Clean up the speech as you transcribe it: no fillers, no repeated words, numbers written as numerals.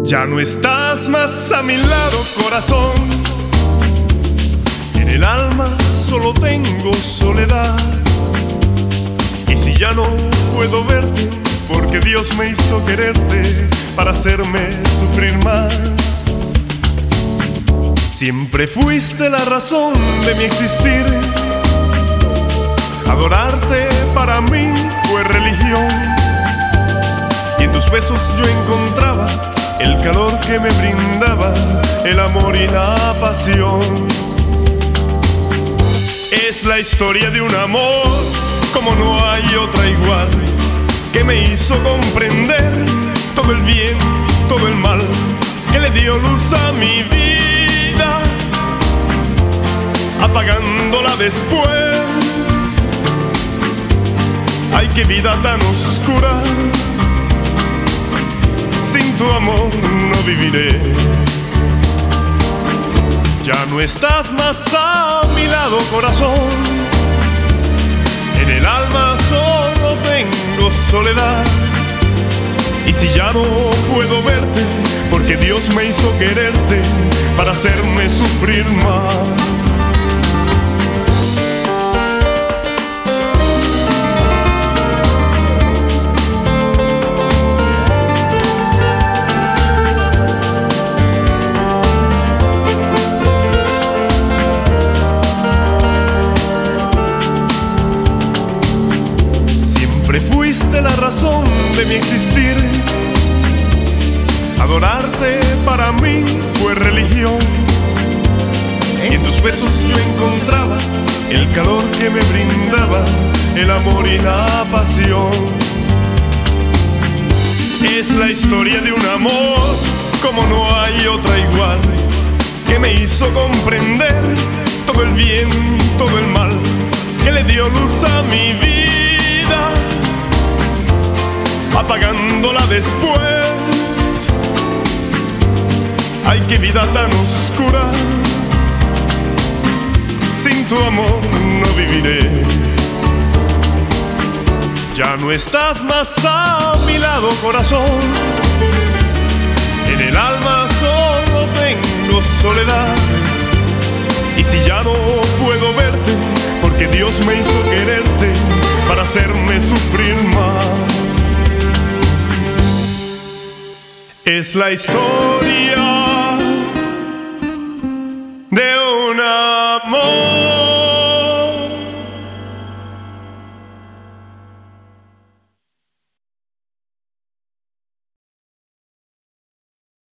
Ya no estás más a mi lado, corazón. En el alma solo tengo soledad. Y si ya no puedo verte, porque Dios me hizo quererte para hacerme sufrir más. Siempre fuiste la razón de mi existir. Adorarte para mí fue religión. Y en tus besos yo encontraba el calor que me brindaba el amor y la pasión. Es la historia de un amor como no hay otra igual, que me hizo comprender todo el bien, todo el mal, que le dio luz a mi vida, apagándola después. Ay, qué vida tan oscura, sin tu amor no viviré. Ya no estás más a mi lado, corazón. En el alma solo tengo soledad. Y si ya no puedo verte, porque Dios me hizo quererte para hacerme sufrir más. Siempre fuiste la razón de mi existir. Adorarte para mí fue religión. Y en tus besos yo encontraba el calor que me brindaba el amor y la pasión. Es la historia de un amor como no hay otra igual, que me hizo comprender todo el bien, todo el mal, que le dio luz a mi vida, apagándola después. Ay, qué vida tan oscura, sin tu amor no viviré. Ya no estás más a mi lado, corazón. En el alma solo tengo soledad. Y si ya no puedo verte, porque Dios me hizo quererte para hacerme sufrir más. Es la historia